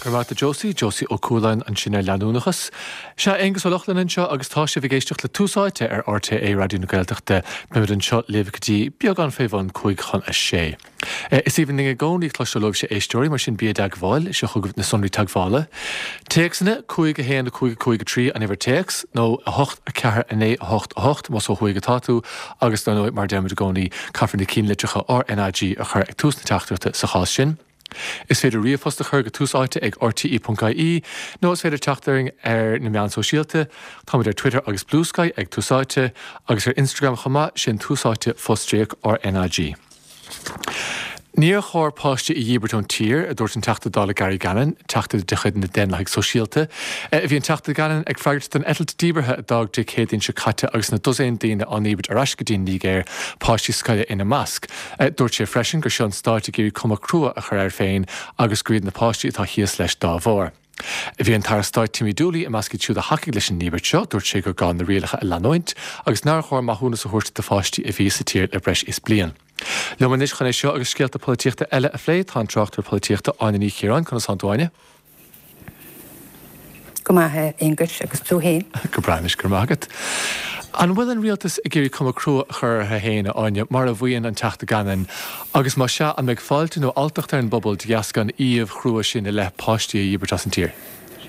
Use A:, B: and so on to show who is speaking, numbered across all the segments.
A: Carmata Josie Ó Cúlainn an sinna leanúnachas. Se agus ó Lochlann seo agus tá sé bhgéisteach le túsáite ar RTA radioú na Gaeltachta mimid an seo lévagtí beag an féhhan 5:6. Is even ninge gcónaí chlóisteológ sé éisteoirí mar sin bíad ag bháil se chugad na sonraí taghála. Téacsanna 5 na 5 an iwwer téacs nó a 8 a 4 a 9 a 8 a 8 mas ó 5 táú agus nó nóid mar deimid gcónaí caafar na cín litrecha NAG a chur ag tús na teachtarta sa cháil sin. Is féidir riamhfosta chur go túsáite ag rte.ie nó is féidir teachtaring ar na meán sosiálta, táid ar Twitter agus Blue Sky ag túsáite agus ar Instagram chuma sin túsáite fostréach NAG. Níor chóir páiste I dhíbertón tír a dúirt an teachta dála Gary Gannon, teachta de chuid na den leag sosiálta. Bhí an teachta Gannon ag freigart den etalt díberthe a dag de chédaín se caite agus na dosaon daoine an íbert ar ascadín nígéir páistí scaile ina masc. Dúirt sé freisin gur sean stáit a géirí cuma crua a chur ar féin agus gríad na páistí atá híos leis dá bhór. Bhí an tar stáid Timmy Dooley a mascid siúd a hacaigh leis an níbert seo dúirt sé gur gáin na rialacha a leanóint agus náir chóir maithúna sa thuirte de fáistí a bhí sa tír le breis is blian. Leomanis chun é seo agus scéalta polítíochta eile a phléad tá tráchttar polítíochta Áine Chiarán chun Santáine.
B: Go maithe Ingrid agus tú héin.
A: Go brainis gur mágad. An bhfuil an rialtas I géirí cuma crua chur a héine Áine mar a bhuion an teachta Gannon agus má se an meid fáilte nó altacht ar an bobbal de gascan íomh chrua sin I le páistí a dhíbertas an tír.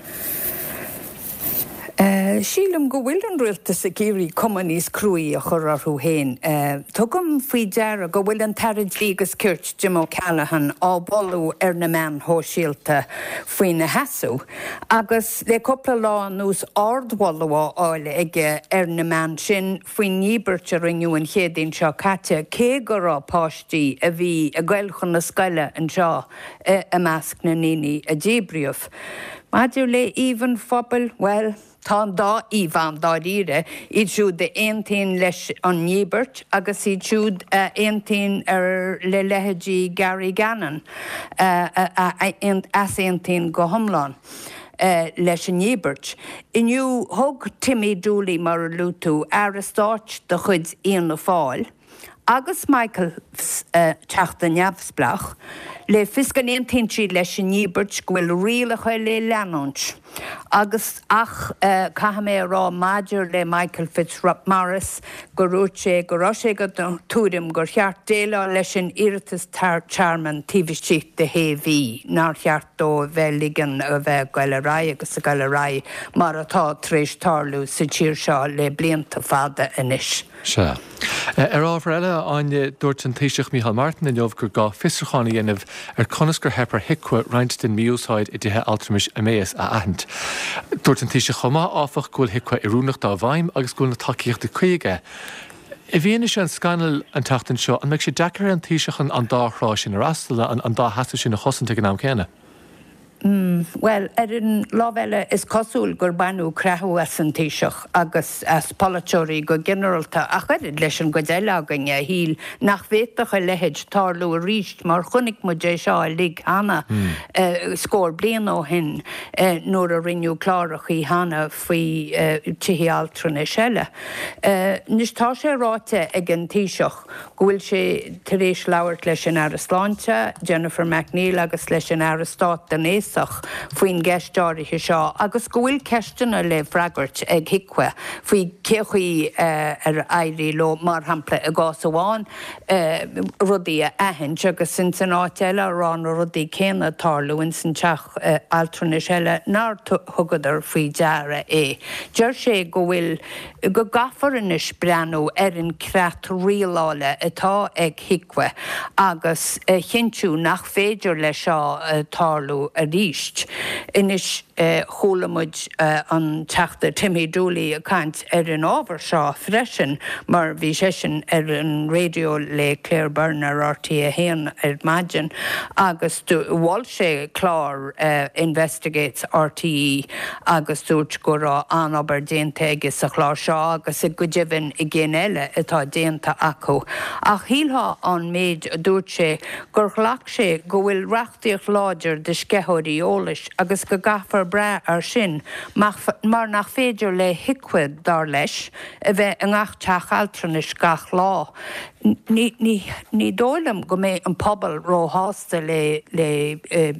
B: Sílam go bhfuil an rialtas a géirí cuma níos cruaí a chur arthú héin. Tugam faoi deara go bhfuil an tarid lígus cuirt Jim O'Callaghan á bolú ar na meán thóisialta faoin na heasú. Agus le coppla lá nús ardhwalú áile ige ar na meán sin faoin níbert a ringiú an chéadaín seo caite cé go rá páistí a bhí a gcuilchan na scaile an seo a measc na níní a díbriamh. Maidir le even phobal, well, tá dá íbhan dá díre, iad siúd de aontainn leis an níbert agus iad siúd aontainn ar le leithidí Gary Gannon as aontainn go thomláin. Leis an níbert. Inniu thug Timmy Dooley mar a lútú ar a stáit de chuid íon fáil, agus Michael teachta neamhsplach, le fisgan aontainn siad leis an níbert gohfuil rialacha le leanúint. Agus ach caitham é rá maidir le Michael Fitzmaurice go rúirt sé go rá sé go túrim gur cheart déile leis an iiritas charman tíbhistí de héhí nar cheart dó bheith ligan a bheith gaile rá agus a gaile rá mar atá tréis tarlú sa tíir seo le blianta fada inis.
A: Se. Ar ábhar eile Áine dúirt an taoiseach Micheál Martin in jobh gur gá fistrachána dhéanamh ar conas gur heapar hicua roinnt den miúsáid I dtithe altrimis Emmaus a ahant. Dúirt an taoiseach chomá áfach gúil hicua I rúnach dá bhaim agus gúil na takeíochta chuige. I bhíana sé an scanal an tachtain seo an meid sé dechar an taoiseach an dárá sin ar astal an dá hasú sin na chosanta go nám céine.
B: Well, an lábheile is cosúil gur banú creathú as an taoiseach agus as polaiteoirí go generalta a chuid leis an go déilegan a híl nach bhéadach a lehéid tarlú a ríist mar chunig mu dé seo a lig hana scór blian ó hin nuair a riniú clárach í hana faoi tithí altranna seile. Nus tá sé ráte ag an taoiseach go bhfuil sé tar éis labhairt leis an Arasláinte, Jennifer McNeil agus leis an Arastát den faoin gceistáirithe seo, agus go bhfuil ceistena le freagairt ag hicua faoi céchuí ar éirí lo mar hampla a gás amháin rudaí a aithint agus sin san áiteile rán rudaí céanna tarlúin san teach altranna seile nar thugadar faoi deara é. Deir sé go bhfuil go gafarinnis breanú ar an creat rialála atá ag hicua agus chinú nach féidir le seo tarlú a ríist. Inis cholamuid an teachta Timmy Dooley a caint ar an ábhar seo freisin mar bhí sé sin ar an radio le Claire Byrne ar RTÉ a héan ar maidin agus bhil sé clár investigates RTE agus dúirt go rá an obair déanta agus a chlár seo agus i go dibhann I gcéin eile atá déanta acu. Ach híltha an méid dúirt sé gur chhlaach sé go bhfuil reachtaíoch láidir de scéthirí eolais agus go gafar bre ar sin mar nach féidir le hicuid dar leis a bheith an gach altranis gach lá. Ní dóilem go mé an pobl róhásta le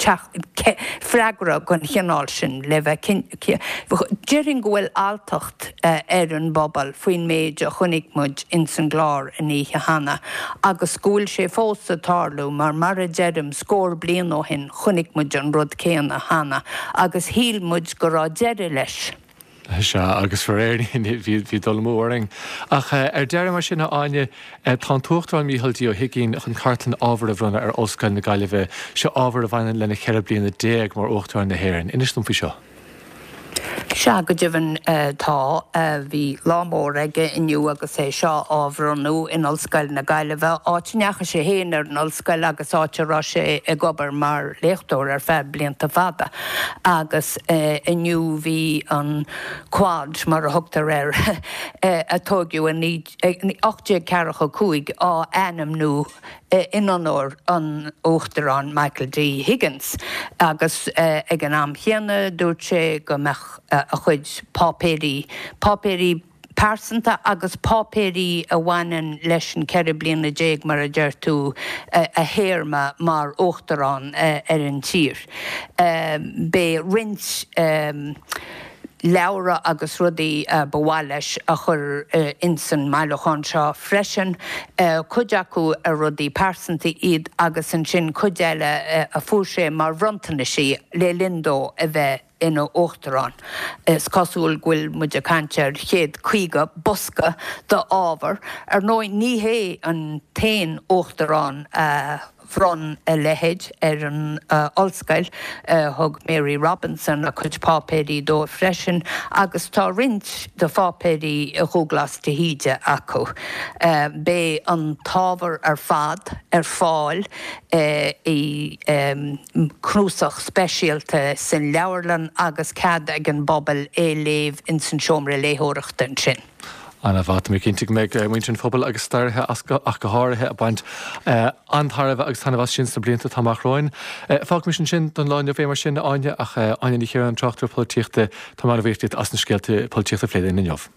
B: freigra gon chinál sin le Jerin gohfuil altacht an bobbal faoin méid a chunig mud in san glár in ihe hanna agus scúil sé fósa tarlú mar a jerim scór blian ó hin chunig mud an rud céanna hanna agus híl mud go rá jeire leis.
A: Se agus forréirn hí dul móring. Ach deir mar sinna aine tá tuachtarán míhaltí ó higinn chun cartlan ábhar a bhrunna ar oscail na gaiileh se ábhar a bhainean lena cheir bliana 10 mar 8 na hhéann. Inistum fi seo.
B: Se go dibhann tá bhí lámór aige inniu agus é seo ábhranú in olscail na gaiileh áitineacha sé héanaar an olscail agus áitirá sé i gobar mar léchtúir ar feib blianta fada agus inniu bhí an quad mar a thugtar ar atógiú in 8 á anam nó in anóir an óachtarán Michael D. Higgins agus ag an am chéanna dúirt sé go meach a chuid pápéirí persanta agus pápéirí a bhhainean leis an ceir bliana déag mar a deir tú a héirma mar óachtarán ar an tír. Bé rint leabhra agus rudaí bhhailais a chur insan maileáin seo freisin chuid acu a rudaí persanta iad agus an sin chuideile a fuair sé mar bhrontainna sí le lindó a bheith ina óachtarán. Cosúil ghfuil muid a cantear chéad chuige bosca de ábhar ar nó ní hé an tain óachtarán bhronn a lehéid ar an olscail thug Mary Robinson a chuid pápéirí dó freisin agus tá rint de fápéirí a thuglas de híide acu. Bé an tábhar ar fad ar fáil i cnúsach speisialta san leabharlan agus cad ag an bobbal léamh in san seomra léthireachta sin.
A: Anna bhat mé cinnte méid muintin fphobal agus stairthe ach go háirithe a baint antharbh agus tanna bh sin sa blianta tamachráin. Fág mis sin don láin a bhé mar sin aine ach aine chéar an trachttar políochta tá mar bhéirtíad as na scéalta políochta fléide in jobh.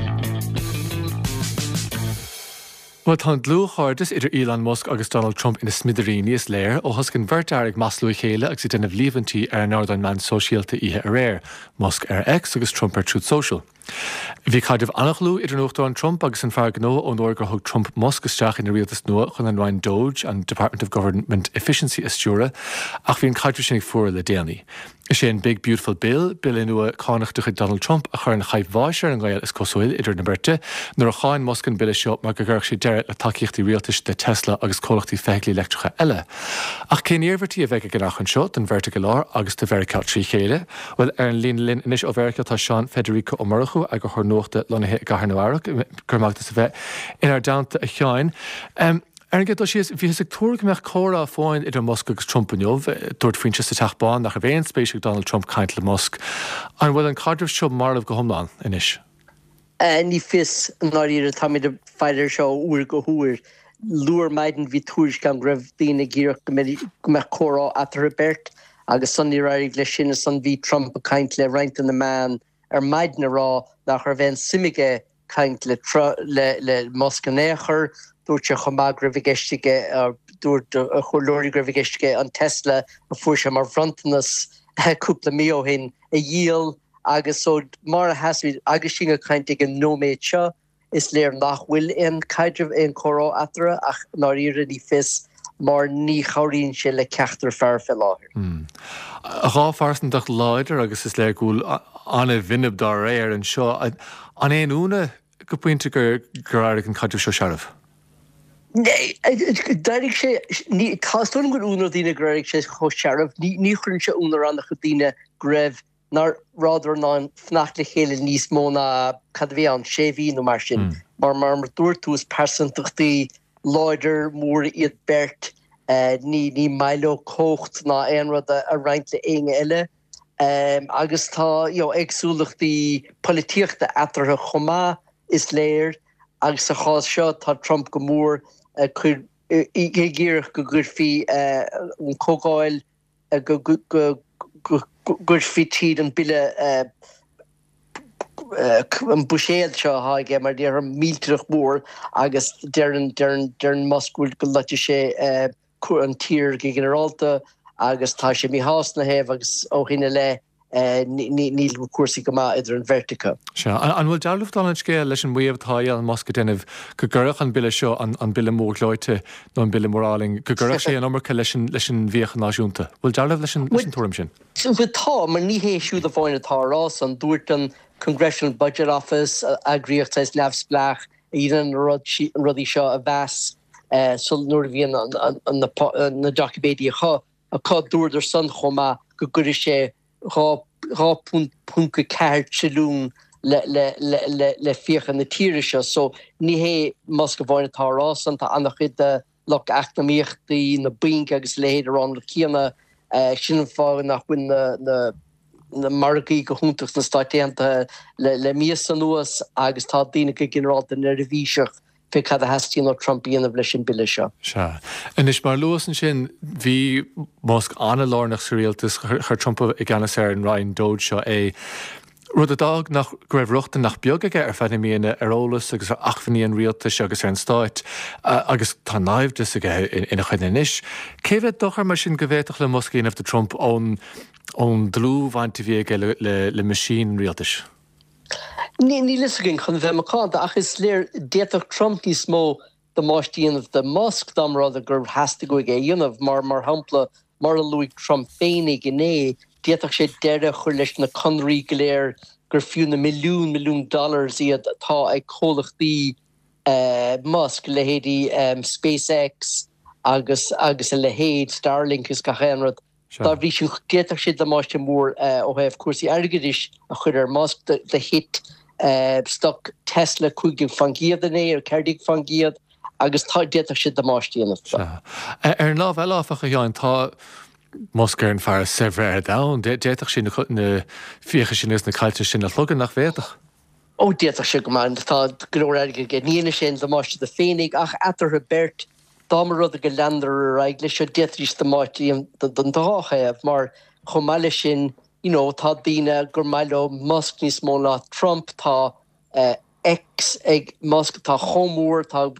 A: Well, tá glúchardis idir Elon Musk agus Donald Trump ina smidiríní is léir ó thoscin bhirtearigh maslú chéile agus i denna bhlíomhantí ar an Northern Man sosiálta ihe a réir, Musk ar X agus Trump ar Truth Social. Bhí caiideh annachlú idir nuachtáin Trump agus an fear gnó ó nóir gur thug Trump Musk isteach ina rialtas nua chun an Ryan Doge an Department of Government Efficiency Astúra ach bhí an caiidre sinnig fuair le déanaí. Is sé an Big Beautiful Bill in nua cánachtach Donald Trump a chur an chaidhváisiir an ghail is cosúil idir na berte nuair a cháin Musk an bille seo mar go ggurh sé deire le takeíochtaí rialtas de Tesla agus cólachtaí feiclí electricha eile. Ach cé níormhartí a bheith gnach an seo den bhirrta go lár agus de bhericeá trí chéile, well ar an líon linn inis ó bhericeá tá Sean Federico O'Murchu ag go chur nuachta lonathe gaharnahharach gurmachta sa bheith inar daanta a cheáin. Ar an gcéad síos bhí sa túra meach córa fáin idir Musk agus Trump an jobh dúirt faointe sa teachbáin nach a bhéon spéisiú Donald Trump caint le Musk. An bhfuil an cadrh seo marmh go thomláin inis.
C: Ní fis náíre táid a feidir seo uair go thuair luair maidin bhí túris gan raibh daoine gíreach go meach córá atar a bert agus san ní raibh le sin san bhí Trump a caint le Ryan the Man ar maidin a rá nach ar bhéon simige caint le Musk an éair dúirt se chomá grafigéistige dúirt a cholóirí grafigéistige an Tesla a fuair sem mar frontanas cúpla mío hin a díal agus so mar a hasvid agus sin a caint ag an nóméid seo is léir nach bhfuil in caidirh in chorá atara ach ná ire ní fis mar ní choiríonn se le ceachtar fear fel láthir.
A: A rá farsantach láidir agus is léir gúil anna bhinib dá réir an seo an éon úna go pointe gur airigh an caidirh seo searmh.
C: Nee, darig sé ní táún gur únar dína greig sé cho searmh ní chunn se únar an chu díine greibh nar ráidir ná fnachla chéile níos móna cadhé an sé hí nó mar sin mar dúirtús persantachtaí láidir mór iad bert ní mailo cócht ná éonrad a reinint le éige eile agus tá agsúlachtaí políochta atartha chomá is léir agus a chás seo tá Trump go mór chur géireach go gurfií an cógáil gurfií tíad an bille an buséad seo haige mar déar míltrach mór agus dean Muskúil go leite sé an tír ge generalta agus tá sé mí hásna heh agus ó hinine le níl cuasaí go má idir an vertica.
A: Se an bhfuil dearluft an scé leis an bhuiomhtá an Mosca denmh go ggurach an bille seo an bille mórleite nó an bille moráling, go ggurach sé an ammarcha leis an bhíocha náisiúnta. Bhfuil dearlah leis an túm sin?
C: Bhítá mar ní héisiú a bháinna tárás an dúirt an Congressional Budget Office agriíocht éis leabhsplach ían rudí seo a bheas sul nuair bhíon na docibédí a cá dúirdar san chomá go gurir sé punca ceart silún le fiochan na tíire seo, so ní hé mas go bháinna tárás an tá annach chud lech eachnaíochtaí na buince agus léhéidir an le cíanna sin fá nach buin na margaí go húntaach na stáitianta le míos an nuas agus tá daine go ginráta na revíiseach fi cad a heistíí nó Trumpíanamh leis sin bille seo.
A: Se. Inis mar luas an sin bhí Musk anna lárnach sa rialtas chu Trump i gceannas an Ryan Doge seo é. Rud a dag nach go raibh ruchta nach beag aige fenimíana arolalas agus achfaníon rialtas agus an stáit agus tá naimhdas aige ina chuine inis. Céhhead dochar mar sin go bhhéach le Muscíanamh de Trump ón dlú bhainte bhí aige le masín rialtas?
C: Ní lisagin chun bheitachán ach is léir déach Trump ní smó de máistíanamh de Musk damrá a gur heasta go ige dionmh mar hampla mar a luigh Trump féinnig inné, déach sé deire chuir leis na conraí go léir gur fiú na milliún dollars iad tá ag cólachtaí Musk le héadí SpaceX agus a le héad Starlink is gachéanrad. Tá bhí sin déach sé de máiste mór ó heh cuasaí airgadis a chuir Musk de hit stock Tesla chuigh fangiad inné ar ceirdigh fangiad agus tá déach sé de máistíanamh.
A: Ar ná bheileáfacha dheáin tá Musk ar an fear sehre da, déach sin na fiocha sin is na caiilte sin na thlugan nach bhéadach.
C: Ó déach sé go man tá glóraige ge níana sin de máiste de féinnig ach atar bert dámar rud a go leandar raig leis se détrís de mátíí don dáchaibh mar chomáile sin tá daine gur maiile Musk níos mó ná Trump tá ex ag Musk tá chomúr tá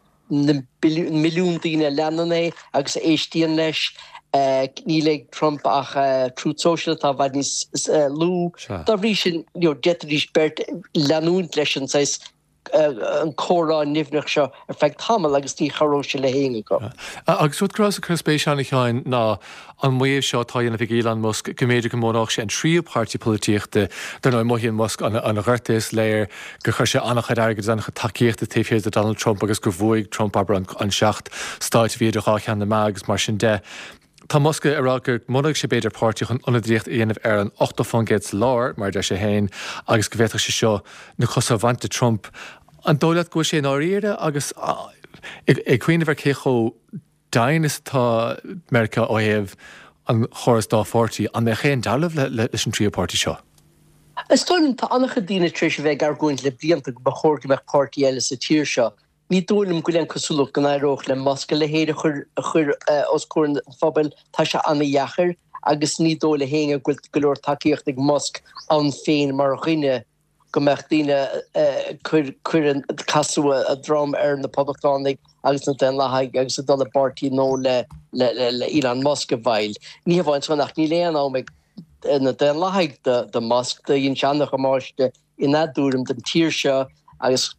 C: milliún daine leanana agus éistíon leis ní le Trump ach Truth Social tá bhaid níos lú. Tá bhrí sin détrís bert leanún leis an sais an córá nimhnach seo ar feith tamil agus tí charó se le héine go.
A: Agus útrás a chuspéis anna cheáin ná an muomh seo táanana bhí Elon Musk go méidir go mónach sé an tríú pártí polítíochta den ná mohíonn Musk an ghirtas léir go chuir sé annach agus annach takeíochta taobhhéad a Donald Trump agus gur bhuaigh Trump aber an seacht stáit bhíidir chean na agus mar sin de. Tá Musk ará gur mnaigh sé beidir páirtí chun onadríocht aanamh ar an 8 fangéid lár mar de sé héin agus go bhhéach sé seo na cosa bhainte Trump. An dóilead go sé áíire agus ag cuioine bhar chécho daoine tá America ó éamh an choras dá fórtaí an chéan dalamh leis an tríopártí seo.
C: Is stoilm tá annach daine tríéis bheith ar goint le blianta go bachorta meach pártí eile sa tíir seo. Ní dúilm go leon cosúlach go éireach le Musk le héad chur oscóir fphobal tá se anna dheachar agus ní dóla héine go leor takeíocht ag Musk an féin mar chuine go meach daine chuir an casú a drom ar na poblachtánaigh agus na den lethaig agus a dul bartíí nó le Elon Musk a bhail. Ní bhaint nach ní léana ámbeid na den lethaig de Musk de dhéon seannach go máiste ina dúrim den tíir seo agus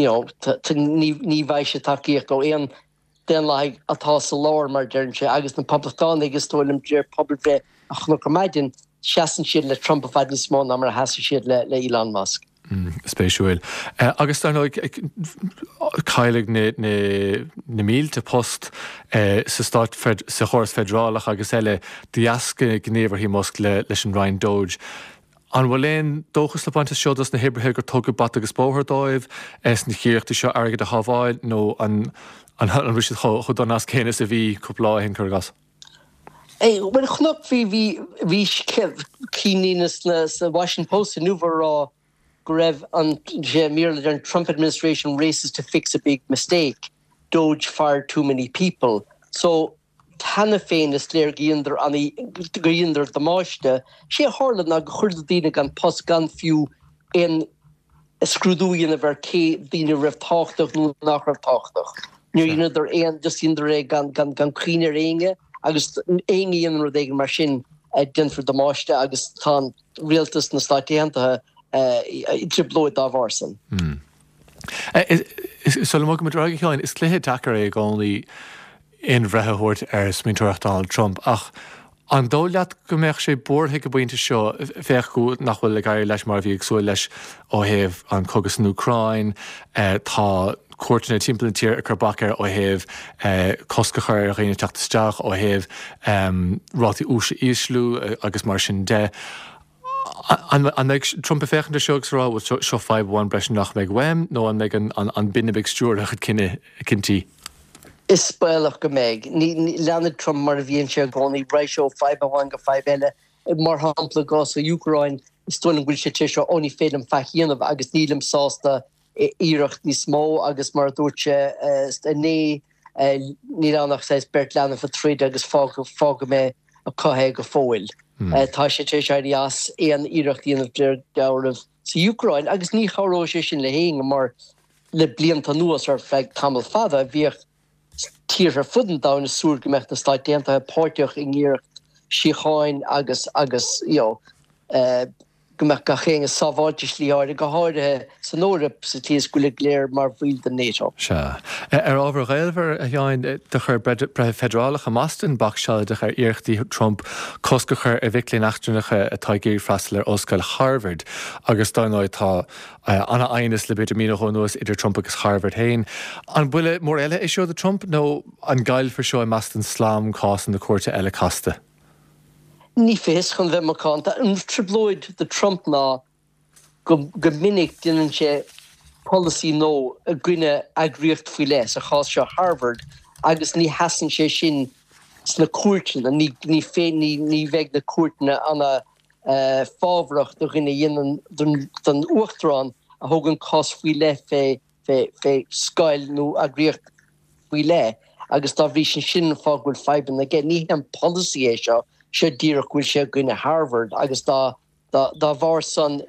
C: ní bhaid se takeíocht go éon den lethaig atá sa lár mar dearn sé agus na poblachtánaigh is tóilm dear poblbh a chuna go maidin seaan siad le Trump a bhaid níos mó ná mar a heasa siad le Elon Musk.
A: Spéisiúil. Agus tá caiiligh na mílte post sa stát sa chóras federálach agus eile diasca gnéomhar hí Musk leis an Ryan Doge. An bhfuil dóchas le bainte seodas na hebrethe gur tugad bat agus bóthir dóibh na chéochtta seo airgad a haváil nó an bhí chu don as céine a bhí cúpláin chugas.
C: Well, chnock vi keeniness the Washington Post and Nuvará Grev on merely the Trump administration races to fix a big mistake. Doge fired too many people. So Tanna féin is léir ginder an ginder de máiste. Sé hála na chuirdíine gan post gan fiú in scrúdúin a bhar cé díine rah táchtach nó nach rah táchtach. Nu idir just inder gan cleaner inge agus éon ru éige mar sin dinfir de máiste agus tá rialtas na stáitianta triblóid dá bharsan.
A: Sul mo go drag cheáin is cléthe dachar é gánaí in bhreithehort smíntóireacht Donald Trump ach an dóleat go méach sé borthe go buinte seo féach go nachhfuil le gaiir leis mar bhí ag súil leis ó héamh an cogus an Ucrain tá cuairteanna timpplaintíir a chubachar ó héamh coscachar a réine teachtasteach ó héamh rátaí ús íslú agus mar sin de. An Trump féchan de seogus rá bhfuil seo 5-1 breis nach méid weim nó an méid an binnebeig stúr a chud cinntíí.
C: Is spéilech go méid. Ní leanad Trump mar a bhíonn sé gánaí breis seo 5-1 go 5 eile mar hampla gás a Ucrain is stoilm bhfuil sé seo óní féad an feichéanamh agus nílim sásta íirecht ní smó agus mar dúirte ní annach sé bert leanna fa tríd agus fága mé a cothe go fóil. Tá sé sé as éon íirecht íanamh deirmh sa Ucrain agus ní cháró sé sin le héing mar le blianta nuas ar feig tamil fada bhíoh tír ar fudan da na súr gomecht na stáitianta páirteach in íirecht síáin agus gomeach ga chéng a sábháiltis líáir go háirithe san órap sa tíos go le léir mar bhil den NATO.
A: Se. Ábhar réilhar a teáin de chur breith federálach a mastan bach se de chur iirechttaí Trump coscachar a bhiclín achtranacha atá géir freistal ar Oscail Harvard agus dánáid tá anna aonas le beidir mína hónúas idir Trump agus Harvard hain. An bhuiile mór eile is seo de Trump nó an gail for seo mastan slám cásan na cuairte eile casta?
C: Ní fés chun bheith macánta an triblóid de Trump ná go minic duan sé policy nó a gcuine agriocht faoi leis a chás seo Harvard agus ní hasan sé sin sna cuairteanna ní bheith na cuairteanna anna fábhracht do gine dhéanaan den uachtarán a thugann cás faoi le fé scail nó agriocht faoi le agus tá bhí sin fághfuil feiban na gé ní an policy é seo sé díreach bhfuil sé gine Harvard agus dá bhar san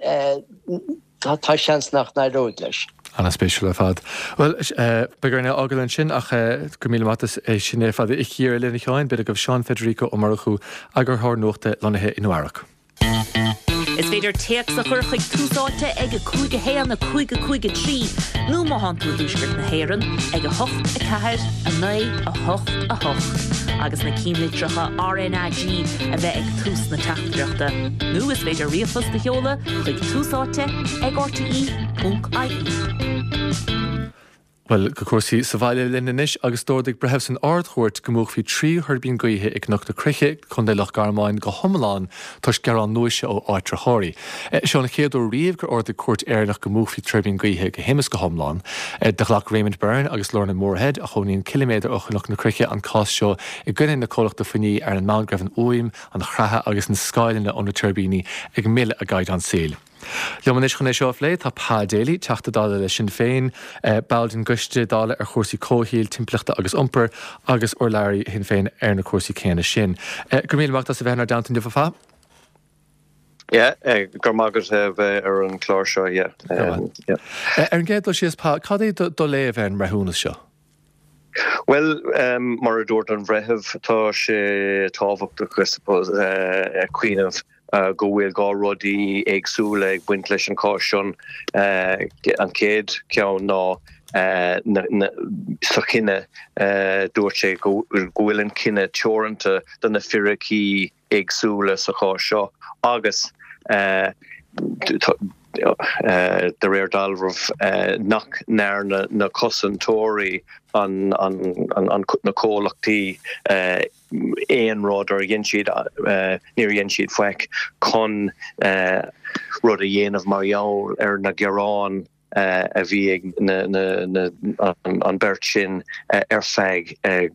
C: tá seans nach náróid leis.
A: Anna spéisiúil a fad. Well, begarna ágalann sin ach go míle matas sin é fad I chéar lena cheáin beidir go Sean Federico ó marachú agur thar nuachta lonathe in Uairc.
D: Is féidir teach a chur chuig túsáte ag a cúige héan na cúige trí nó má han tú dúsgurt na héan ag a hocht a ceir a 9 a hocht a hocht. Agus na cíimlitracha RNAG a bheith ag tús na teachtraachta. Nú is féidir riafas de heola chuig túsáte ag RTE.ie.
A: Well, go cuasaí sa bhaile linneis agus dóirdigh brethebh san ardchúirt go mbeadh faoi trí thuirbín gaotha ag nach na cruiche chun é lech garmáin go thomláin tuis gearán nuaise ó áitrathirí. Seán na chéadú riamh gur ordaigh cuairt airnach go mbeadh faoi tuirbín gaotha go hémas go thomláin. De ghlach Raymond Byrne agus Lorna Moorhead a choníonn kiloméadar ó chunach na cruiche an cás seo I gcuine na cólachta faoní ar an mágrabh an uaim an chratha agus na scailina ón na tuirbíní ag mille a gaiid an síl. Leomanis chun é seo lé tá Pá Daly teachta dála le sin féin bailin guiste dála ar chósaí cóhíil timpplaachta agus iompar agus or leirí hin féin ar na cuasaí céanna sin. Gur míleachtas a bheithnar downtain de fá?
E: Gur mágad ar an chlár seo,
A: Ar an géad síos Pá, cad é do léamh an rathúna seo?
E: Well, mar a dúirt an bhrethebh tá sé tábhacht a cuiineh go bhfuil gá rudaí agsúla ag buint leis an cáisiún an céad ceann ná sa cinenne dúirt sé go bhfuil an cinenne teoranta don na firaí agsúla sa cháseo agus de réir dalrah nach near na cosantóirí an na cólachtaí éon rud ar dhéon siad níor dhéon siad foic chun rud a dhéanamh mar gheall ar na gearán a bhí an beirt sin ar feig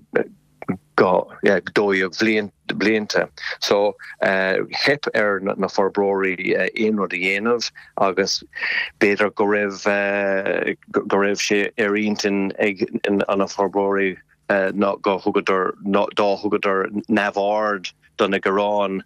E: dóibh blianta. So hip ar na forbróí éon rud a dhéanamh agus beidir go raibh sé ar iontain ag an na forbróí not go thugadar dá thugadar nabhard don na garán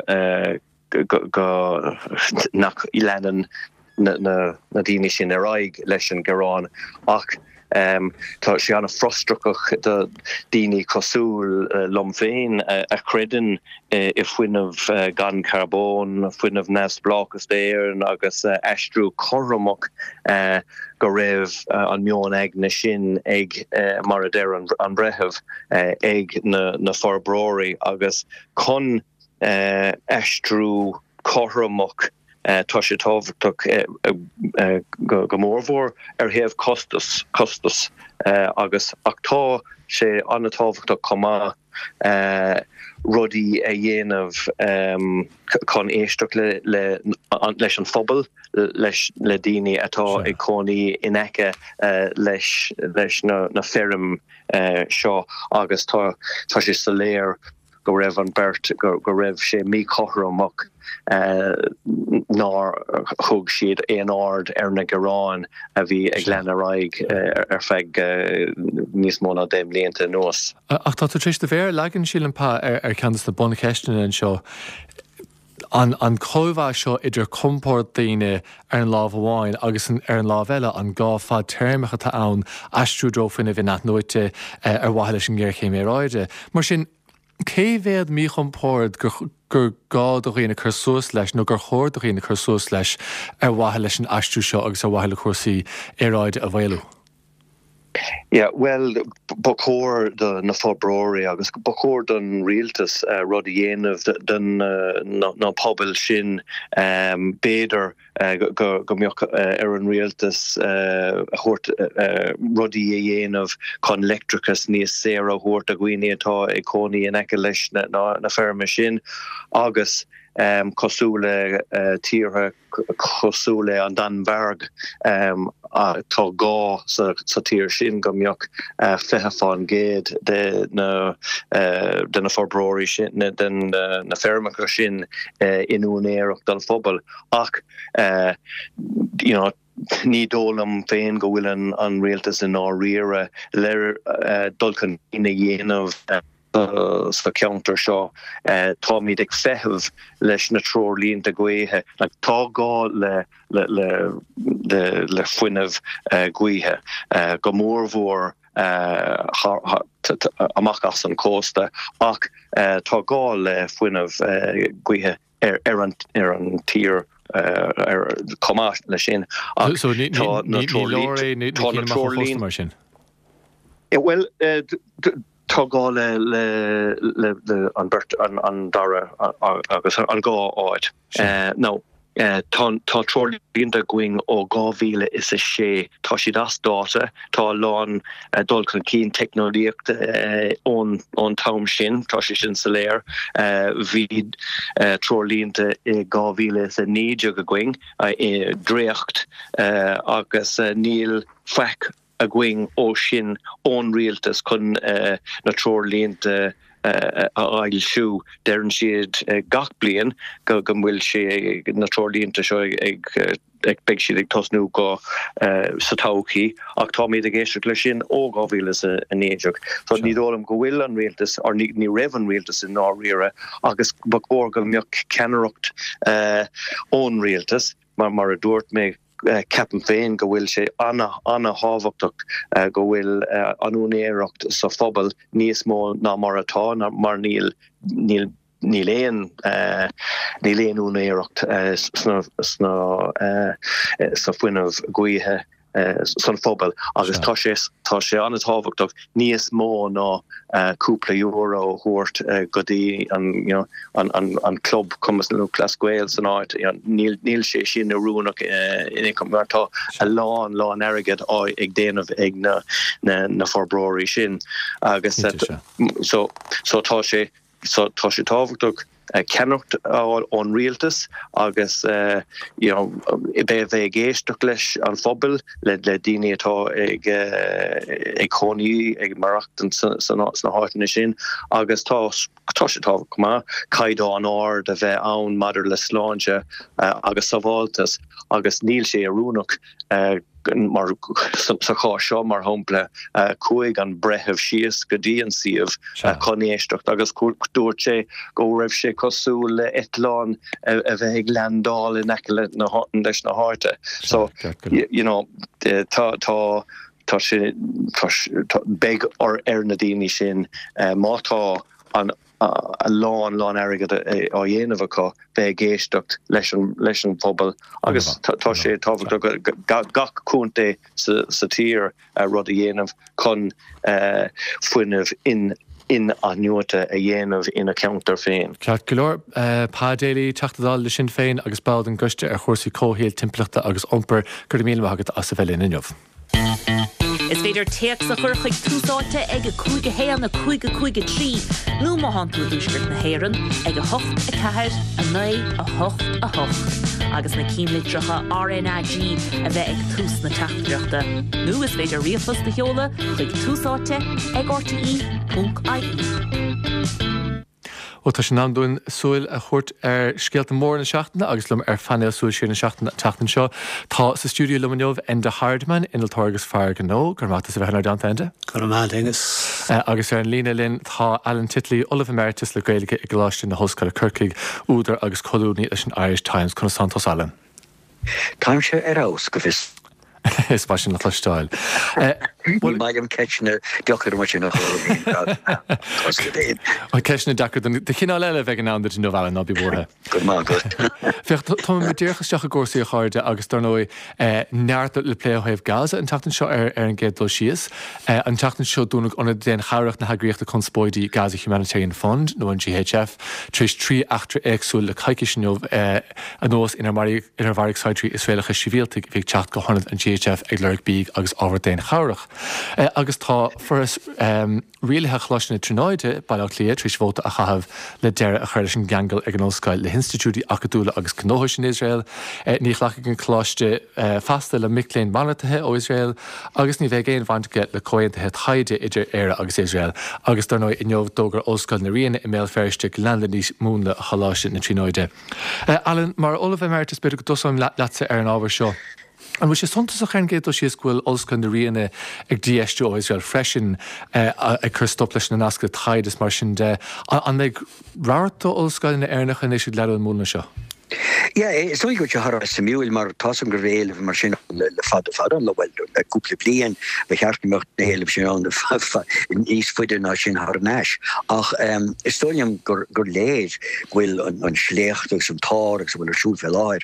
E: go nach ilennen na daoine sin ar aig leis an garán ach tá sé anna frostrach de daoine cosúil lom féin a chreidean I fuinmh gan carbón, fuinmh nefs blachas d'éir agus eistrú choramach go raibh an mion ag na sin ag mar a deir an brethebh ag na forbróirí agus chun eistrú choramach tá sé tábhachtach go mórmhór heamh costas agus ach tá sé anna tábhachtach comá rudí a dhéanamh chun éisteach leis an phobal leis le daoine atá ag cónaí in aice leis na ferm seo agus tá sé sa léir go raibh an bert go raibh sé mí chothramach ná thug siad éon ard na Geráin a bhí ag Glenaraig ar feig níos mó ná 10 blianta nuas.
A: Ach tá tú tríiste bhéir legan sílampa ar ceantas na buna ceistena an seo. An chomhá seo idir comport daoine ar an lámh amháin agus ar an lámh eile an gá fad termicha tá ann aistrúdrófinna bhí nach nóite ar bhaile sin ggéirchéim ráide. Mar sin cé bhéad mí chompórt gur gá do réna chur suas leis nó gur chóir do réna chur suas leis ar bhaile leis an aistrú seo agus ar bhaile chuirsaí éráid a bhhéilú.
E: Yeah, well, bacór na forbróirí agus bacór don rialtas rud dhéanamh den ná pobl sin béidir go mbeadh ar an rialtas chuirt rudí a dhéanamh chun electricas níos séra chuirt a gcuoine atá ag cónaí in aice leis na ferme sin agus cosúla tíortha cosúla an Danberg tá gá sa tír sin go mbeadh feitheáin géad de na forbróirí sin den na fermacha sin inún éireach don phobal ach ní dólam féin go bhfuil an rialtas in áiríre leir dulcan ina dhéanamh sa counter seo tá míad ag feitheamh leis na trórlínta gaotha tá gá le fuinmh gaotha go mórmhór amach as an cósta ach tá gá le fuinmh gaotha ar an tír comá le sin ach tá na trórlínta
A: mar sin.
E: Well, Togá le an bert an dara agus an gá áid. No, tá trórlínta going ó 2000 is a sé tá siad as dáta tá lán dulcan cín technolíocht ón tam sin tá sé sin sa léir bhí trórlínta 2000 is a 9 go going dréocht agus níl feic a going ó sin ón rialtas chun na trórlínta a ail siú dearann siad gach bliain go bhfuil sé na trórlínta seo ag beag siad ag tosnú go sa todhchaí ach tá míad a géisteach lei sin ó 2000 is a 9. So ní dólam go bhfuil an rialtas ar ní raibh an rialtas in áiríre agus bacór go mbeadh ceannaireacht ón rialtas mar a dúirt mé ceapan féin go bhfuil sé anna hábhachtach go bhfuil anún éireacht sa phobal níos mó ná mar atá mar níl éon ún éireacht sa fuinmh gaotha san phobal agus tá sé anna tábhachtach níos mó ná cúpla euro thuirt go dtí an club cumas na Glasgow san áit níl sé sin a rúnach tá a lán airgid ag déanamh ag na forbróirí sin agus so tá sé tábhachtach ceannacht ón rialtas agus bheith géisteach leis an phobal le daoine atá ag cónaí ag marachtain san háitina sin agus tá sé tábhachtach caiidá an ard a bheith ann maidir le sláinte agus sa bháltas agus níl sé a rúnach mar sa chá seo mar hopla chuig an brethebh síos go dtí an siomh conéisteacht agus dúirt sé go raibh sé cosú le Eitleán a bheith ag leandáil in aice leis na háite. So tá tá sé beg or na daoine sin mátá an a lán agad á dhéanamh be géisteacht leis an phobal agus tá sé tábhacht gach cúnta sa tír rud a dhéanamh chun fuinmh in annuata a dhéanamh ina counter féin.
A: Ceart go leor pádéalaí teachtadáil le sin féin agus bád an guiste ar chósaí cóhéal timpplaachta agus iompar gur míle agad as sa bheith inniuh.
D: Is féidir teach sa chur chuig túsáte ag a cúige héan na cúige trí nó má han tú dúsgurt na héan ag a hocht a ceir a 9 a hocht a hocht. Agus na címlitracha RNAG a bheith ag tús na teachtareachta. Nú is féidir rialfas de heola chuig túsáte ag RTE.ie.
A: Ó tá sin andún súil a chuirt ar scéalta mór na seachtainna agus lum ar fannéil súil siar na seachtain seo. Tá sa stúdiú lumineomh Enda Hardman inaltóir agus fear gnó gur mátas a bheith ar dáanta Enda.
F: Cormáil agus.
A: Agus ar an lína linn tá Alan Titley Oliver Emeritus le Gaeilge i gláiste na hoscail Kirkig údar agus choúní leis an Irish Times chun Santos Alan.
F: Táim sé ar ás go bhís.
A: Is ba sin na chluisteáil.
F: Bhfuil maigam ceitne deochar mar sin nach
A: ceisna dechar de cinál eile bheith an andir nó bhela ná bí bórthe.
F: Go má go.
A: Fecht tá déirchasteach a gcósaí a cháirde agus tar nói neart le pléohéh Gaza an tatan seo ar an gédul sios. An tatan seo dúnach anna den chaireacht na hagríochta conspóidí Gaza Humanitarian Fund nó an GHF tríéis trí achtar éagsúil le caiiciisineomh a nós inar bharigh saidrí Israelicha sivíaltaigh bhíh teach go honad an GHF ag leirg bíg agus ábhar déin chaireach. Agus tá furas rialathe chláisina trínáide bailach lia tríos bhóta a chahabh le deire a chuir sin gangal ag an óscail le Institútí Acadúla agus Gnóthais in Israel. Ní chhlacha an chláiste fasta le micléin manatathe ó Israel agus ní bheith géon bhaintige le cointathe taide idir éire agus Israel. Agus dar nói inneomh dógar óscail na riana i méil feriste landa níos múna a chaláiste na trínáide. Alan, mar Oliver Emeritus beidir go dosáim leatsa ar an ábhar seo. An bhfuil sé sontas a chean géad ó sios gúil olscan na riana ag DSO Israel freisin ag chur stop leis na nasca taides mar sin de an ag ráirtá olscail na airnach is siad leir an múna seo.
F: Ja, so go je har Samuel mar tasam gereel mar sin le fada le wel couple blian we hartmocht de hele in Eastfuide na sin har nash ach Estonium gur lees wil an slecht som tar wil soel veel lair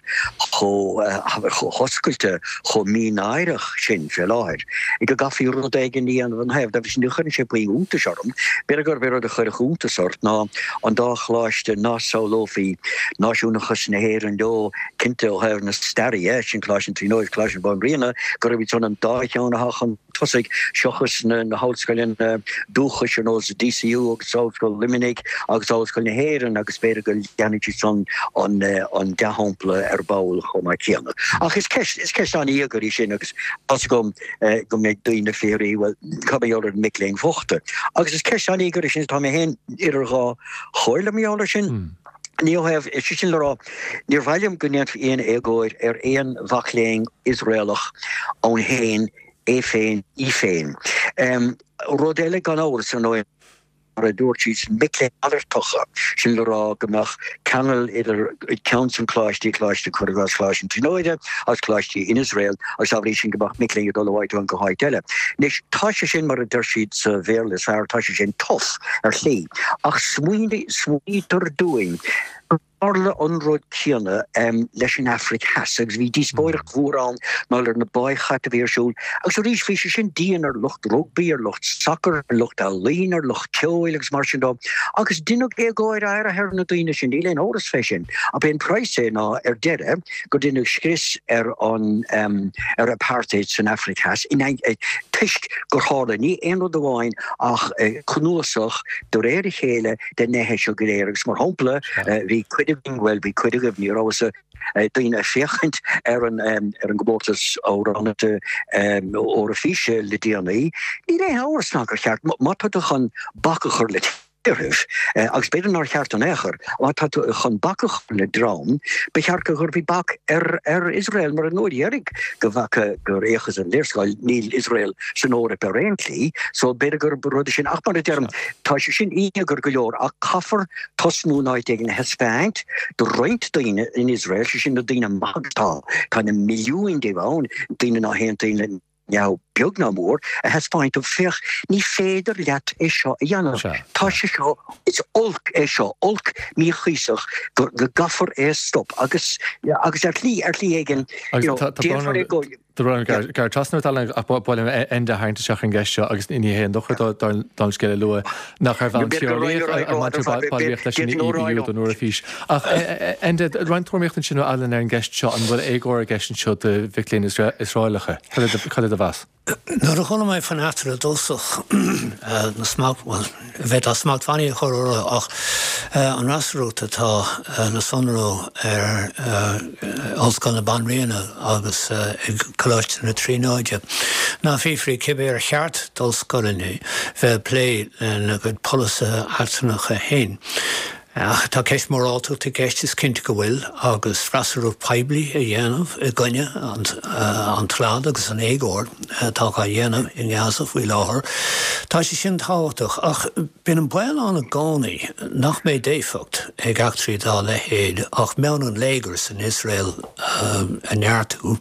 F: hoskulte go mi nairig sin veel lair ik gaf hier rot eigen die aan van hef dat is nu gun se te charm berger weer de gure groente soort na an dag glaiste na so lofi nationige na heren do kinte har na starry sin klasin tri noid klasin bon rina got be ton an daán hachan tosig chochas na houtskalin dochas nos DCU og Southwell Liminig agus Southwell na heren agus beidir go ganigi son an dehomple erbaul go ma kenne ach is kes an eger sin agus as go me duine féri well kan jo mikling vochte agus is kes an eger sin ha me hen idir ga choile me aller sin Níl hef sin lerá níor bhailm gunneant éon égóid éon bhachléing Israelach ón héin é féin í féin. Rodéile gan áras san nó dúirtís mikle adertocha sin lerá gomach canal idir council cláistí cláiste chugas cláisisin trínoide as cláistí in Israel as sabrí sin gomach mikle dolhaid an go haidile. Nis tá sin mar a deirsid sa bhéirlas ar tá sin tof ar lí ach smuoidir doing Orle onrood kienne leis in Afrik hassegs wie die spoirig vooraan mal er na boy gaat weer zo. Als er iets visje sin diener lucht rugby er lucht soccer er lucht alleen er lucht kjoeligs marchen op. Agus din ook goir air her na duine sin die oris fashion. Op een prijs na derde go din skris on apartheid in Afrik has in een ticht gohalen niet een de wijn ach knoosach door hele de nehe geleerigs maar hompelen wie well we could have near also doing a fechent an geboortes ouder aan het orifice le DNA iedereen houwersnakker gaat mat het gaan bakkiger lid als beidir naar cheart an éair, wat hat chun bakach le draam, becharke gur vi bak Israel mar an nóirig go bhacha gur échas an leerskáil níl Israel san óra perentli, so beidir gur brode sin ach mar a term tá sin gur go leor a kaffer tosnú náid egen hesfeint, de roint daine in Israel sin na daine magtá, tá na milliúin de bhain daine na hen daine beag ná mór a has fáint ó fech ní féidir leat é seo a dhéanamh. Tá sé seo is olc é seo, olc mí chuiseach go gafar é stop agus lí éigen défar go.
A: Gar tasna bhil enda hainte seach an gceiste agus iní héon dochar dá scéile lua nach ar bhain tíoríocht leis íú an nuair a fís. Ach enda reinintúirméochttain sin eile ar an gceist seo an bhfuil éagóir a gceistin seo de bhiclín Israelicha. Chud a bhas.
G: Nuair a chuna méid fan átar a dulsach na smáil bheith a smáil fannaí chorá ach an rasrúta tá na sonró ar oscail na banríana agus choláiste na trínáide. Ná fífrí cibé ar cheart dul scoilní bheith lé na go polasa airtanacha hain. Tá ceist mór áú tá ceist is cinnte go bhfuil agus freisarú peblií a dhéanamh i gcuine an tlád agus an éagóir tá a dhéanamh i ngeasamh bhí láthair. Tá sé sin táhaach ach bin an bail an a gánaí nach mé défacht ag achtrií dá le héad ach mean an légars in Israel a neartú.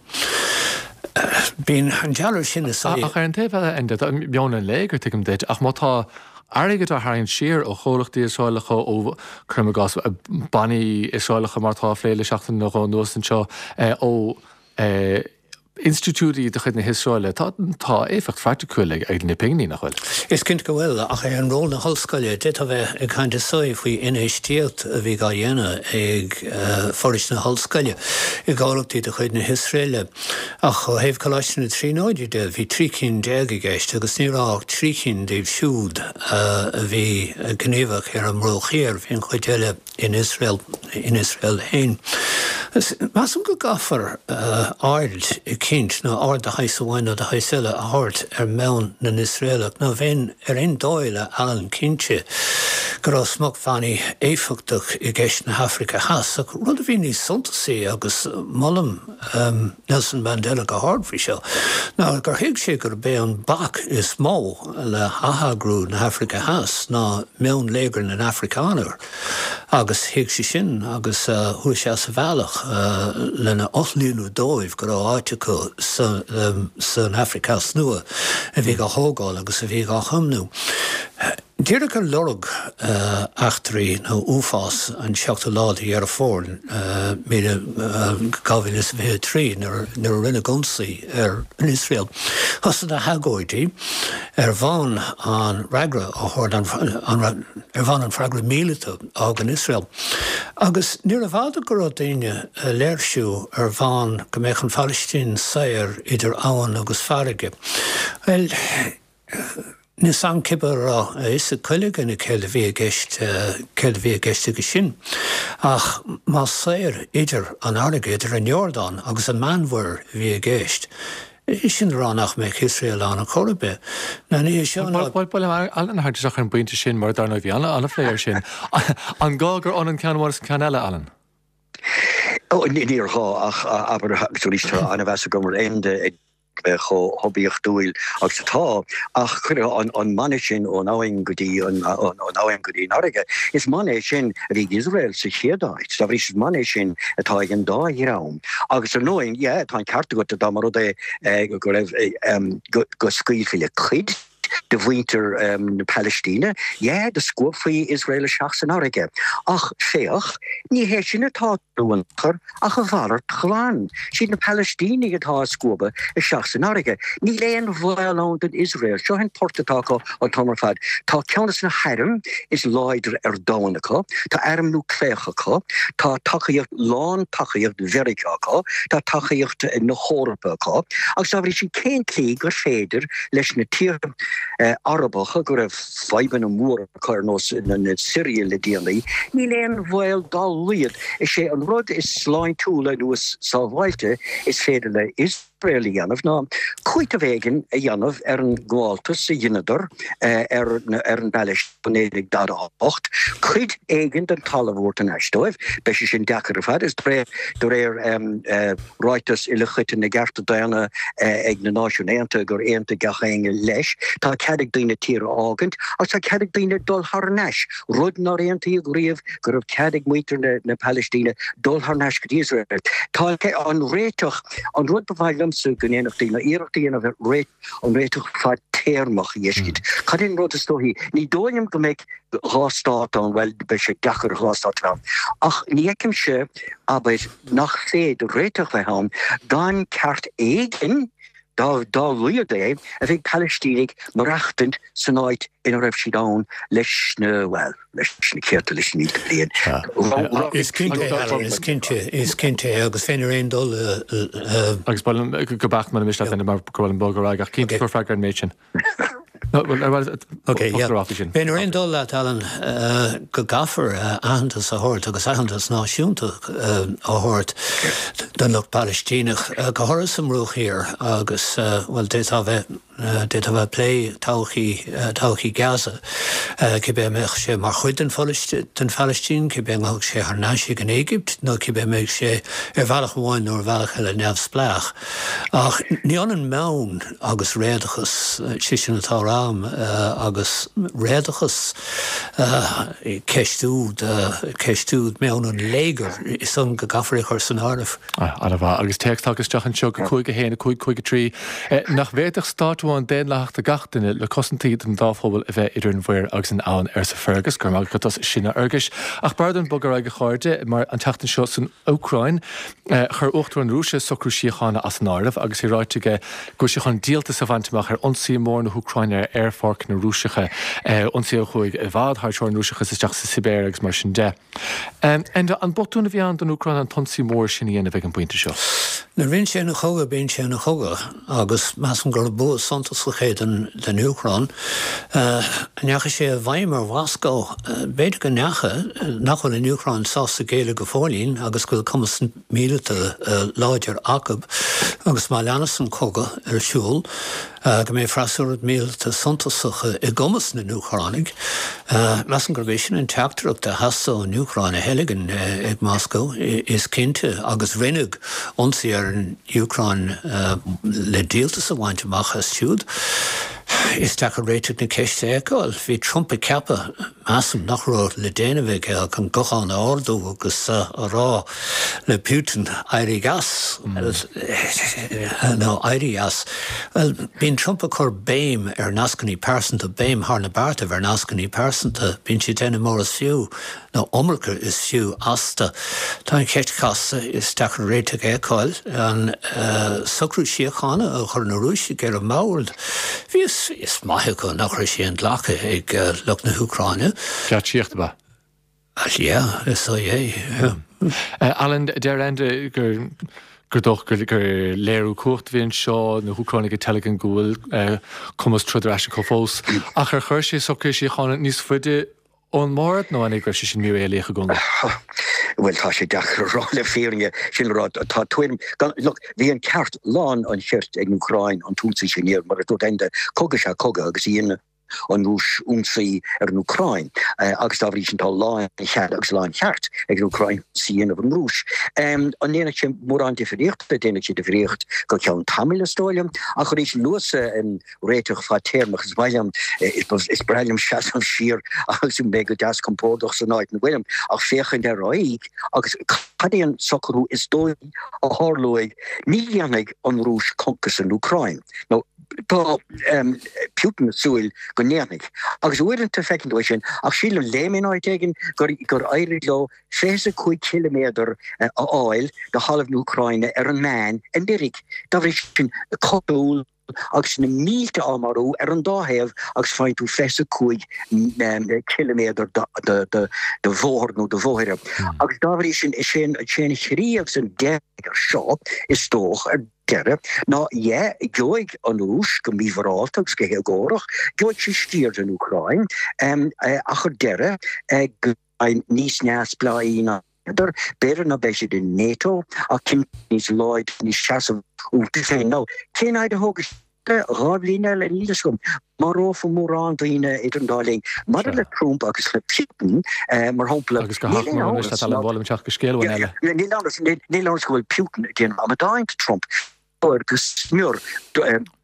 G: Bín an dealar sin is
A: ach ar an taobh enda beann an légar tuigim déid ach mátá airgad a harann siar ó chólachtaí Israelicha ó crumagas bannaí Israelicha mar tá phléile seachtain nach an nuas an seo ó institúí de chud na Israile tá éfacht fearticiúil ag na pingní nach chuil.
G: Is cinint go bhfuil ach an ról na hallscoile dit a bheith ag chuinte soí faoi inhéistíocht a bhí gá dhéana ag foris na hallscoile i gáachtaí de chud na Israile ach ó héh choláiste na trínáide de bhí trícinn déag i gceist agus níráach trícinn déobh siúd a bhí gníomhach ar an mróchéir bhíon chuid eile in Israel hain. Masam go gafar áild i cint nó áard a haisahhain a haiseile a hart ar meann na Israelach nó bhéin ar in dóile an cinte go rá smog fannaí éfachtach i gceist na Africa has ach rud a bhí ní suntasaí agus mollam Nelson Mandela go hardhrí seo. Ná gur hiig sé gur bé an bach is mó le hahagrú na Africa has ná meann légar na Africanar agus hiig sé sin agus thu sé sa bhealach lena 8 líonú dóibh go rá áitiú san Africa snua a bhí go thógáil agus a bhí go chumnú. Díra go lorg achtarí nó úfás an seachta ládaí ar a fórn mí gáhín is bhé trí nar rinne gonsaí ar in Israel. Thosan a hagóidí ar bhain an ragra a thord ar bhain an fragra míleta ag an Israel. Agus níor a bhada go rá daine léirsú ar bhain go méid an Palestín saoir idir abhainn agus farige. Well, ní san cibar is a chuile ganna céile bhí gceiste go sin. Ach má saoir idir an airige idir an Jordán agus an manmhar bhí a gceist. Is sin ránach me Israel an chorbe. Na ní seán
A: Alan harteach an buinte sin mar darna bhí anna phléir sin. An gágur an ceanhhar can eile Alan.
F: Níor há ach aber actualista anna bheits gomar ende hobíocht dúil agus tá ach chuir an manne sin ó áin godí an áin godí áige is manne sin a bhí Israel sa chéadáid a bhí manne sin atá an dárám agus ar nóin tá carta go dá mar go raibh go scuilfiile chuid de winter na Palestine, de scoopfaí Israel seach an áige. Ach féach, ní hé sin atá doantar ach a bhhaart chláán. Sin na Palestine atá scoba is seach an áige. Ní léon bhil an Israel, seo hen portatácha an tomarfad. Tá ceannas na hairm is láidir ar dánacha, tá airm nó cléchacha, tá tachaíocht lán tachaíocht vericacha, tá tachaíocht na chórapacha, agus tá bhí sin cén clí gur féidir leis na tír Arabacha gur raibh feiban an mór chuirnos na Syria le déalaí, ní léon bhil dá luiad is sé an rud is sláin túla nuas sábhailte is féidir le Israeli dhéanamh ná chuit a bhégan a dhéanamh ar an gháiltas a dhéanadar ar an bailist bunédig dar 8, chuid éigen den talmhórt an eistóibh, be sé sin dechar a fad is do réir ráitas ile chuite na gcearta daanna ag na náisiúnéanta gur éanta gachéinge leis, tá ceadig daoine tír ágant, agus tá ceadig daoine dul harneis, rud ná réanta ag riamh gur raibh ceadig muotar na Palestine dul harneis go Israel. Tá an réiteach an rud bhhaile Samsung gan éanachtí na iireachtaí ana bheith réit an réiteach fá téirmach dhéiscid. Cadín rud is dóhí, ní dóim go méid ghastát an bhfuil be sé gachar ghastát ran. Ach nícim se aber nach féad réiteach bheith an, gan ceart éigen dá luad é a bheith Palestínig marachtant san áid in raibh si dán leis na céirta leis ní blian.
G: Is cinnte agus féin réon dul
A: agus go bach man mis le mar gohfuil an bogur ag cinnte chu fear an méidsin.
G: Bhíon réon dul le talan go gafar ahantas a thuirt agus ahantas náisiúnta á thuirt den le Palestínach go thuras am rúchéir agus bhfuil déit a bheith plé tauchaí Gaza cibé meach sé mar chuid den Palestín cibé meach sé ar náisiigh an Égypt nó cibé meach sé ar bhealach bháin nó bhealach le neamhsplach. Ach ní an mán agus réadachas sin atá rám agus réadachas ceistúd meán an léiger is an go gafarí chuir san áirih.
A: Agus teachtágus teachan seo go chuig a héana chuig trí nach bhéadach stáúáin déan leach a gatainine le cosantíad an dáphobal a bheith idir an bhir agus an ann ar sa fergus gur má gotas sinna argus. Ach bar an bogar aige cháirde mar an teachtain seo san Ócrain chur uchtú an rúise socrú síochána as an áirih agus i ráitige go se chun díalta sa bhaintach ar onsaí mór na Úcrain ar airfarc na rúisecha onsaí chuig a bhád thseir an rúisecha sa teach sa Sibéir agus mar sin de. Enda an botúna bhíán don Úcrain an tonsaí mór sin íana bheith an buinte seo.
G: Na bhíonn sé na choga bíonn sé na choga agus meas an gur bú santas le chéad den Úcrain. Neacha sé bhaimar Wasco beidir go nachfuil in Úcrain sásta géile go fólín agus go cumas míle láidir acab agus má leanas an coga ar siúil go mé freisúrad míle santasacha i gcumas na Úcrainnig. Meas an gurbéis sin an teachtarach de hasá an Úcrain a heilegan ag Moscow is cinnte agus rinneag onsaí ar an Úcrain le díaltas a bhaint amach as siúd. Is take a réiteach na ceiste eáil, hí trompa ceapa measam nach rá le déanamh ag an gochan áardú agus rá le Putin éirí gas nó éirí gas. Well, bíon trompa chur béim ar nascaní persanta béim thar na barta ar nascaní persanta bíonn si déanam mór as fiú nó omracha is fiú asta. Tá an ceist casa is take a réiteach eáil an socrú síochána a chur na rúise gur a máirt. Is maithe go nach raibh sé an leacha ag luch na Úcraine.
A: Ceart síochta ba?
G: Yeah, is so
A: Alan, der ende gur léirú cuat bhíonn seo na Úcrainnig telegan gúil cumas trúidir eise có fós. A chu chuir sé socr sí chána níos fuide ón mórad nó anig gur sé sin mú élécha gona.
F: Well, tá sé deachráile féringe sin rád tá tuim. Look, bhí an ceart lán an sirt ag Úcrain an túnsaí sinnéir mar a dút ende coga se coga agus íana an rúis únsaí ar an Úcrain. Agus tá bhrí sin tá láin cheart agus láin cheart ag an Úcrain síana an rúis. An déanaine sé mór an difríocht, déanaine sé difríocht go ceann tamil istóiliam, a chu éis luasa an réiteach fá téirmach is bhailem is breilem se an siar agus mé go deas compórdach san áid na bhfuilem ach féchan de roiig agus cadéan socorú is dói a hárlóig ní dhéanaig an rúis concas an Úcrain. No, tá Putin súil go néannig. Agus uiranta fecinn dói sin, ach síl an lémin áid tegin gur éirí lo 65 kilometer a áil de half Úcraine ar an man an dirig. Da bhrí sin coúil agus na mílte amarú ar an dáhéamh agus fáin tú 65 kilometer de bhór nó de bhóire. Agus da bhrí sin is sin chríomh san degur seo is tóch ar dere. Na, joig an rúis go míhrátagus go heagórach, joig si stíir an Úcrain, a chu dere níos neas blaína better na beisi de NATO a kim níos Lloyd níos chasam úti féin. No, cén aide hógus ráblína le nílasgum mar ófa mór an daoine idir an dáling mar le Trump agus le Putin mar hompla
A: agus go hána bhil teach go scéalhain eile.
F: Ní láras go bhfuil Putin déanam am a dáint Trump agus smúr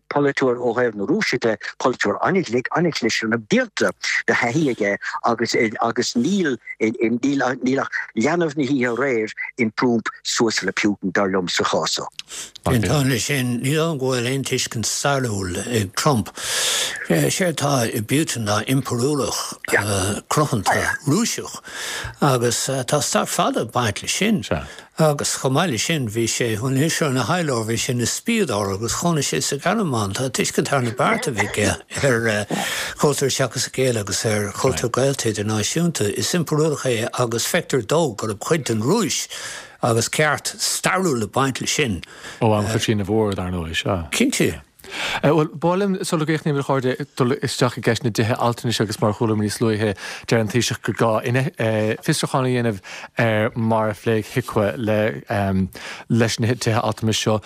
F: polytour ó raibh na rúsite polytour aniglis na bíirte de haige agus níl leanamh na hí a réir in prúmp suas le piúten dar lom sa chása.
G: Tána sin ní an ghfuil éontiscin starúil ag Trump. Sé tá I bútain imperúlach crochananta rúiseach agus tá star fada baint le sin. Agus chomáile sin bhí sé chun hisir na heileir bhí sin na spíadár agus chuna sé sa Garamán tá tuiscintar na barta bhí ar cultúr seachas a géile agus ar cultúr gailtaid in náisiúnta is imperúlach é agus feictar dó gur chuid an rúis agus ceart starú le baint le sin.
A: Ó an chu sin na bhór ar nó seo.
G: Cinnte.
A: Well, Bálim sola géich níbal chuirde isteach a gceis na dithe altanis agus mar chola níos luithe dear an tíiseach go gá ine fistrachána dhéanamh ar mar a phléig hicwe leis na dithe altamis seo.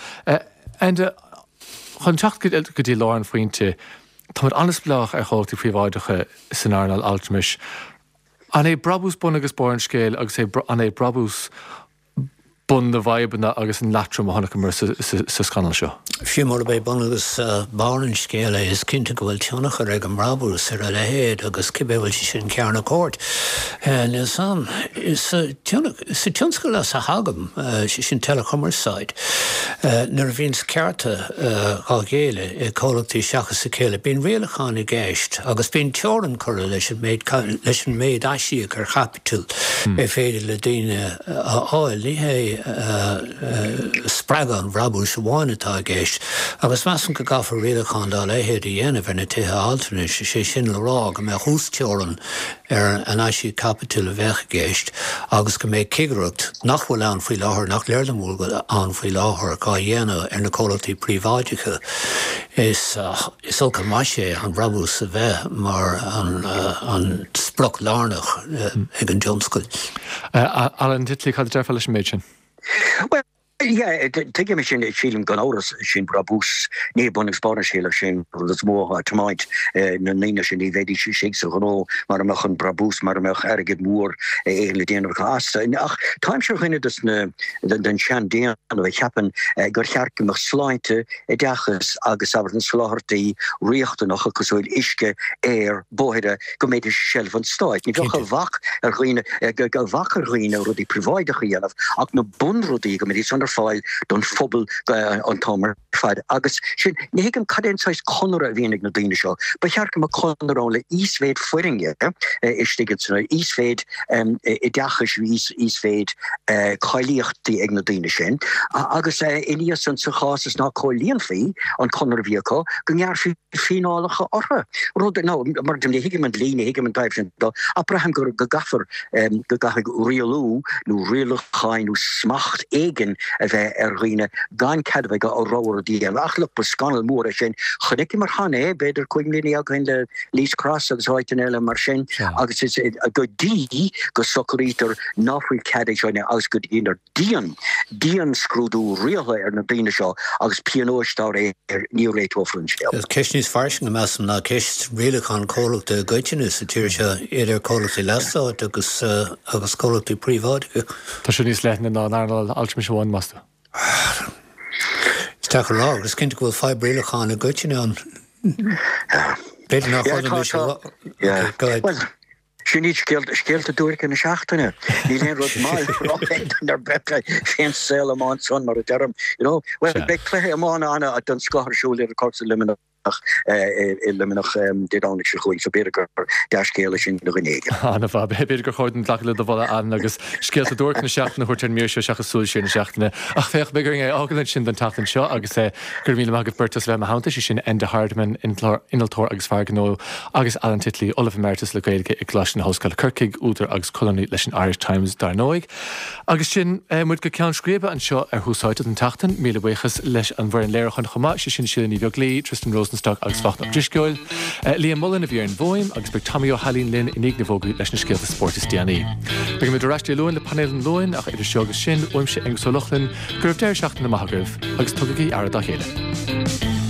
A: Chun teach go dtí láin faointe, tá mar anas bleach ar chóirtaí príomháideacha san airnal altamis. An é brabús bun agus bór an scéil agus an é brabús bun na bhaibna agus an latrum a tháinig mar sa scanal seo.
G: Fiú mór bé bun agus báin scéile is cinnte go bhfuil teannach ar ag an brabús ar a lehéad agus cibéhfuil sin cearna córt. Is an is tionscail as a hagam sin telecommerceid. Nar bhín cearta á géile I cólachtaí seachas sa céile bín réalacháin I gceist agus bín teoran chuir leis an méid aisiíoch ar chapitul féidir le daine áil níhé spragan brabús bháinatá gceist. Agus meassan go gafar réalacháin dá lehéad I dhéanamh ar na tithe altanis sé sin le rá go mé hústeoran ar an aisií capitul a bheith gceist agus go mé cigracht nach bhfuil an faoi láthair nach léirlamúil go an faoi láthair cá dhéanamh ar na cólachtaí príomháideacha is ócha mai sé an brabús a bheith mar an sploch lárnach ag an Jonescoil.
A: Alan Titley cad dearfa leis méid sin?
F: Well, yeah, take me sin sílim gan áras sin brabús ní bunnig spánaisiile sin is mór tomáid na níine sin í bhéidir sí sé ganó mar amach an brabús mar amach airgid mór le déanamh asta. Ach táim seo chuine den sean déan a bheith cheapan gur chearcamach sláinte deachas agus aber an sláhartaí riochtanach agusúil isce bóide go méidir self an stáid. Ní bheocha bhach ar chuoine go bhachar chuoine rudí príomháideacha dhéanamh ach na bunrudí go méidir san fáil don fphobal an támar fad. Agus sin négan cadensáis conra a bhíonig na daine seo, ba chearcam a conrán le ísvéid fuiringe istigid sanna ísvéid I deachas ísvéid chailíochtaí ag na daine sin. Agus iníos an sa chásas ná choilíon fí an conra bhíocha go ngear finálacha ortha. Rud mar dem higimen líine higimen daibh sin Abraham gur go gafar go gafar rialú nó rialacháin nó smacht éigen a bheith ar riine gan cadbh go á ráir díam. Ach le bu scanal mór a sin chunig mar chané beidir chuig líine a goin le lís cross agus háitin eile mar sin agus is go dí go socorítar náfuil cadé seoine agus go inar dían scrúdú rialha ar na daine seo agus pianóistá ar níoréitofrin scéil.
G: Ceist níos farsing go measam ná ceist rialacháin cólachta goitinú sa tíir se idir cólachtaí leasáid agus cólachtaí príomháideacha.
A: Tá sin níos leithna ná airnal altamis bháin masta.
G: Steach rá, agus cinnte go bhfuil fáib rialacháin a goitinú an. Beidir nach chuir
F: Well, sin níd scéalta dúircha na seachtaine. Ní léon rud máil ar beca féin saoil amán son mar a dearm. Well, be cléthe amán anna a don scathairsúil ar a cósa liminach liminach dédánig se chuig so beidir gur deascéile sin na gnéige.
A: Anna bha beidir gur chuirn le do bhla an agus scéalta dúircha na seachtainna chuirtear míor seo seachasúil sin na seachtainna. Ach féach begur ágalann sin den tatan seo agus gur míle agad burtas le háanta sin Enda Hardman inaltóir agus fearganó agus Alan Titley Olaf Emeritus le gaeilge ag glas na Hóscail Kirkig útar agus colóní leis an Irish Times dar nóig. Agus sin muid go ceann scríbe an seo ar húsáid an tatan míle buchas leis an bhar an léirchan chomá sin sílan í bheag lí Tristan Rosenstock agus facht op Driscoil. Liam Mullen a bhí an bhóim agus beag Tommy O'Halín Lynn in na bhógaí leis na scéalta sportis DNA. Beag mid ráistí luin le panel an luin ach idir seogus sin uimse ag solochlin gurb déir seachtain na maithagah agus tugaí airad a chéile.